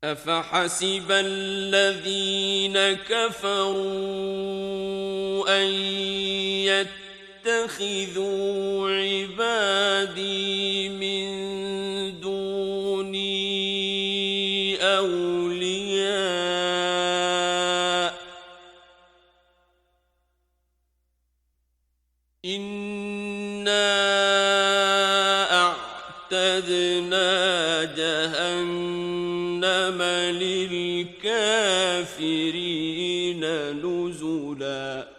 أفحسب الذين كفروا أن يتخذوا عبادي من دوني أولياء إنا أعتدنا جهنم للكافرين نزلا